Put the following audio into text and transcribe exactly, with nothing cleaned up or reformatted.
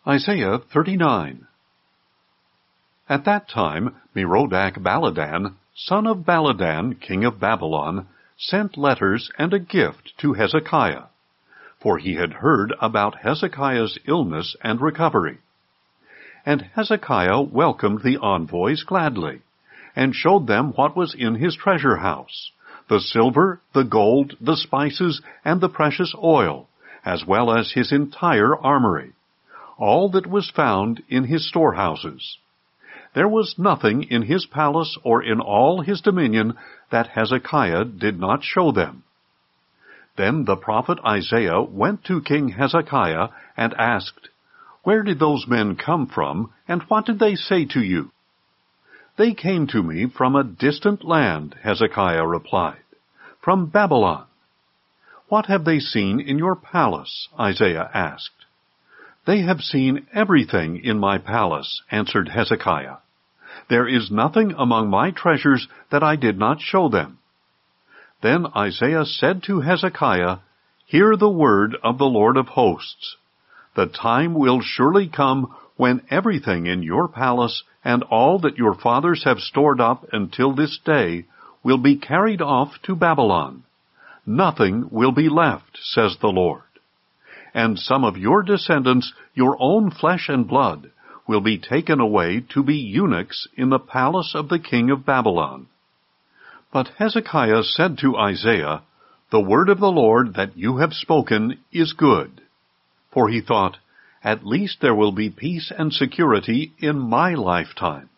Isaiah thirty-nine. At that time Merodach-Baladan, son of Baladan, king of Babylon, sent letters and a gift to Hezekiah, for he had heard about Hezekiah's illness and recovery. And Hezekiah welcomed the envoys gladly, and showed them what was in his treasure house, the silver, the gold, the spices, and the precious oil, as well as his entire armory, all that was found in his storehouses. There was nothing in his palace or in all his dominion that Hezekiah did not show them. Then the prophet Isaiah went to King Hezekiah and asked, "Where did those men come from, and what did they say to you?" "They came to me from a distant land," Hezekiah replied, "from Babylon." "What have they seen in your palace?" Isaiah asked. "They have seen everything in my palace," answered Hezekiah. "There is nothing among my treasures that I did not show them." Then Isaiah said to Hezekiah, "Hear the word of the Lord of hosts. The time will surely come when everything in your palace and all that your fathers have stored up until this day will be carried off to Babylon. Nothing will be left, says the Lord. And some of your descendants, your own flesh and blood, will be taken away to be eunuchs in the palace of the king of Babylon." But Hezekiah said to Isaiah, "The word of the Lord that you have spoken is good." For he thought, "At least there will be peace and security in my lifetime."